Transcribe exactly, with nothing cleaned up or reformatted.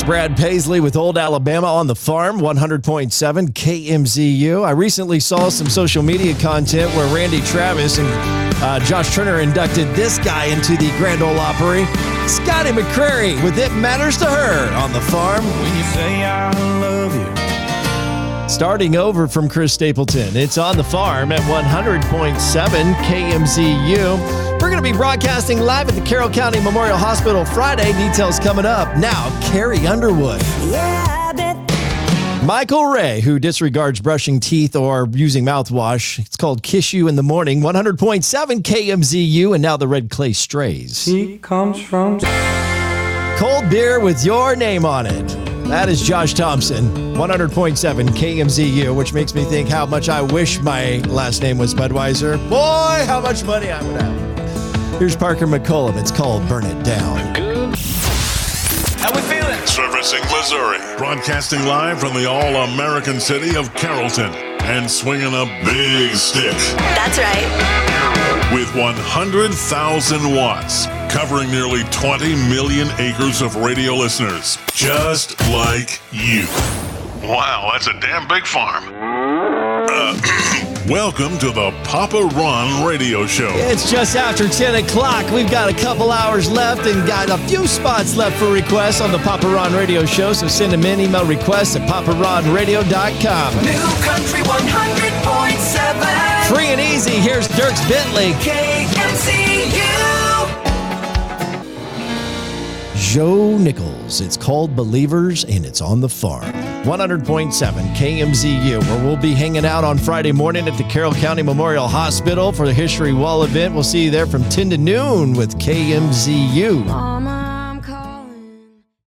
Brad Paisley with Old Alabama on the Farm, one hundred point seven K M Z U. I recently saw some social media content where Randy Travis and uh, Josh Turner inducted this guy into the Grand Ole Opry. Scotty McCrary with It Matters to Her on the Farm. When you say I love you. Starting over from Chris Stapleton. It's on the Farm at one hundred point seven K M Z U. We're going to be broadcasting live at the Carroll County Memorial Hospital Friday. Details coming up. Now, Carrie Underwood. Yeah, I bet. Michael Ray, who disregards brushing teeth or using mouthwash. It's called Kiss You in the Morning. one hundred point seven K M Z U. And now the Red Clay Strays. She comes from... Cold beer with your name on it. That is Josh Thompson, one hundred point seven K M Z U, which makes me think how much I wish my last name was Budweiser. Boy, how much money I would have. Here's Parker McCollum. It's called Burn It Down. Good. How we feeling? Servicing Missouri. Broadcasting live from the all-American city of Carrollton. And swinging a big stick. That's right. With one hundred thousand watts. Covering nearly twenty million acres of radio listeners. Just like you. Wow, that's a damn big farm. Uh, welcome to the Papa Ron Radio Show. It's just after ten o'clock. We've got a couple hours left and got a few spots left for requests on the Papa Ron Radio Show. So send them in, email requests at papa ron radio dot com. New Country one hundred point seven. Free and easy. Here's Dierks Bentley. K M Z U. Joe Nichols. It's called Believers, and it's on the Farm. one hundred point seven K M Z U, where we'll be hanging out on Friday morning at the Carroll County Memorial Hospital for the History Wall event. We'll see you there from ten to noon with K M Z U. Mama